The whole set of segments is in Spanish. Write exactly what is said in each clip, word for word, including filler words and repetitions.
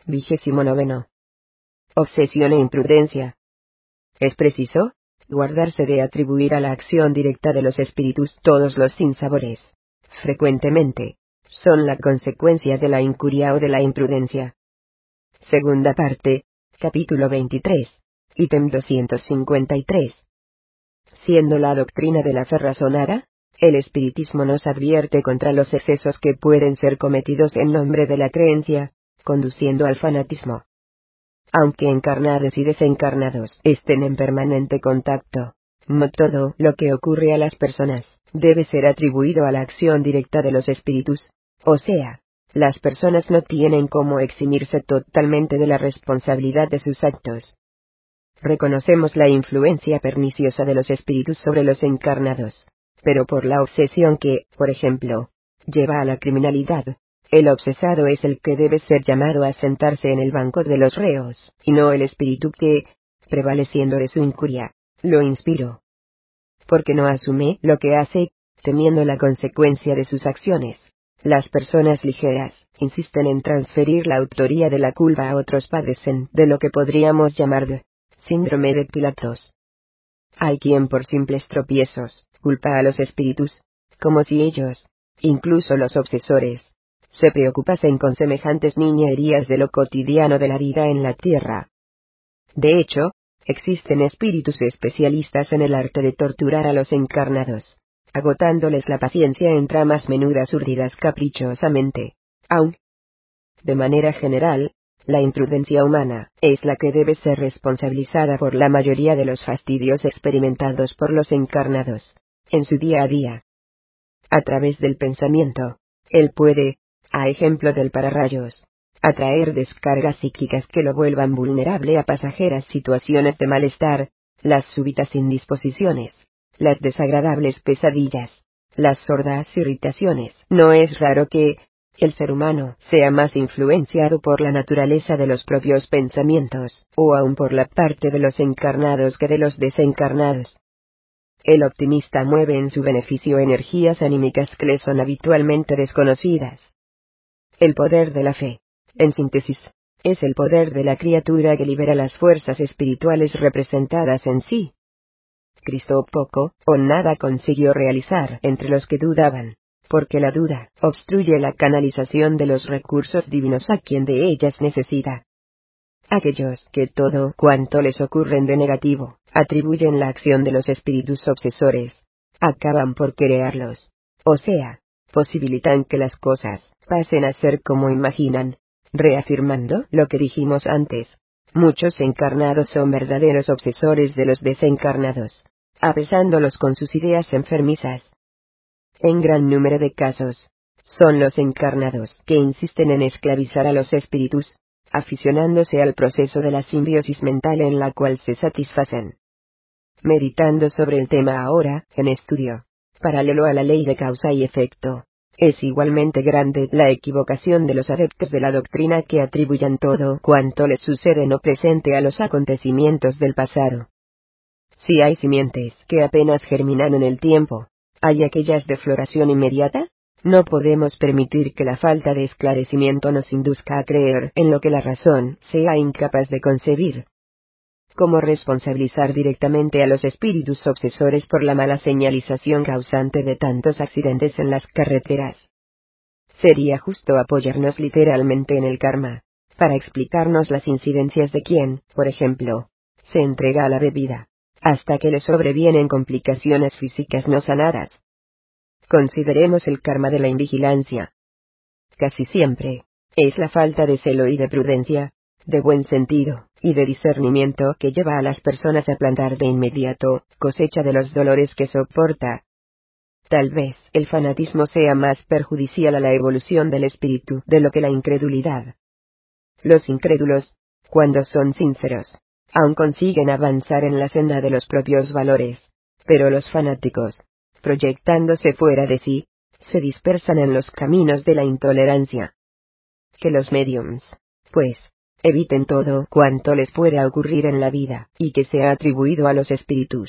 Vigésimo noveno. Obsesión e imprudencia. Es preciso guardarse de atribuir a la acción directa de los espíritus todos los sinsabores. Frecuentemente, son la consecuencia de la incuria o de la imprudencia. Segunda parte, capítulo veintitrés, ítem doscientos cincuenta y tres. Siendo la doctrina de la fe razonada, el espiritismo nos advierte contra los excesos que pueden ser cometidos en nombre de la creencia, conduciendo al fanatismo. Aunque encarnados y desencarnados estén en permanente contacto, no todo lo que ocurre a las personas debe ser atribuido a la acción directa de los espíritus, o sea, las personas no tienen cómo eximirse totalmente de la responsabilidad de sus actos. Reconocemos la influencia perniciosa de los espíritus sobre los encarnados, pero por la obsesión que, por ejemplo, lleva a la criminalidad, el obsesado es el que debe ser llamado a sentarse en el banco de los reos, y no el espíritu que, prevaleciendo de su incuria, lo inspiró. Porque no asume lo que hace, temiendo la consecuencia de sus acciones. Las personas ligeras insisten en transferir la autoría de la culpa a otros, padecen de lo que podríamos llamar de síndrome de Pilatos. Hay quien por simples tropiezos culpa a los espíritus, como si ellos, incluso los obsesores, se preocupasen con semejantes niñerías de lo cotidiano de la vida en la tierra. De hecho, existen espíritus especialistas en el arte de torturar a los encarnados, agotándoles la paciencia en tramas menudas urdidas caprichosamente. Aun de manera general, la imprudencia humana es la que debe ser responsabilizada por la mayoría de los fastidios experimentados por los encarnados en su día a día. A través del pensamiento, él puede, a ejemplo del pararrayos, atraer descargas psíquicas que lo vuelvan vulnerable a pasajeras situaciones de malestar, las súbitas indisposiciones, las desagradables pesadillas, las sordas irritaciones. No es raro que el ser humano sea más influenciado por la naturaleza de los propios pensamientos, o aun por la parte de los encarnados que de los desencarnados. El optimista mueve en su beneficio energías anímicas que le son habitualmente desconocidas. El poder de la fe, en síntesis, es el poder de la criatura que libera las fuerzas espirituales representadas en sí. Cristo poco o nada consiguió realizar entre los que dudaban, porque la duda obstruye la canalización de los recursos divinos a quien de ellas necesita. Aquellos que todo cuanto les ocurren de negativo atribuyen la acción de los espíritus obsesores, acaban por crearlos, o sea, posibilitan que las cosas pasen a ser como imaginan, reafirmando lo que dijimos antes. Muchos encarnados son verdaderos obsesores de los desencarnados, apesándolos con sus ideas enfermizas. En gran número de casos, son los encarnados que insisten en esclavizar a los espíritus, aficionándose al proceso de la simbiosis mental en la cual se satisfacen. Meditando sobre el tema ahora, en estudio, paralelo a la ley de causa y efecto, es igualmente grande la equivocación de los adeptos de la doctrina que atribuyan todo cuanto les sucede no presente a los acontecimientos del pasado. Si hay simientes que apenas germinan en el tiempo, ¿hay aquellas de floración inmediata? No podemos permitir que la falta de esclarecimiento nos induzca a creer en lo que la razón sea incapaz de concebir. ¿Cómo responsabilizar directamente a los espíritus obsesores por la mala señalización causante de tantos accidentes en las carreteras? Sería justo apoyarnos literalmente en el karma, para explicarnos las incidencias de quien, por ejemplo, se entrega a la bebida, hasta que le sobrevienen complicaciones físicas no sanadas. Consideremos el karma de la invigilancia. Casi siempre, es la falta de celo y de prudencia, de buen sentido, y de discernimiento que lleva a las personas a plantar de inmediato cosecha de los dolores que soporta. Tal vez el fanatismo sea más perjudicial a la evolución del espíritu de lo que la incredulidad. Los incrédulos, cuando son sinceros, aún consiguen avanzar en la senda de los propios valores, pero los fanáticos, proyectándose fuera de sí, se dispersan en los caminos de la intolerancia. Que los médiums, pues, eviten todo cuanto les pueda ocurrir en la vida, y que sea atribuido a los espíritus.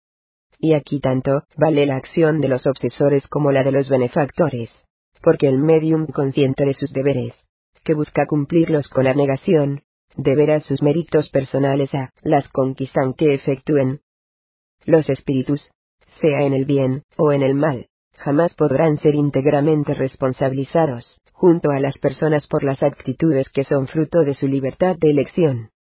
Y aquí tanto vale la acción de los obsesores como la de los benefactores, porque el médium consciente de sus deberes, que busca cumplirlos con la negación, deberá sus méritos personales a las conquistas que efectúen. Los espíritus, sea en el bien o en el mal, jamás podrán ser íntegramente responsabilizados, junto a las personas por las actitudes que son fruto de su libertad de elección.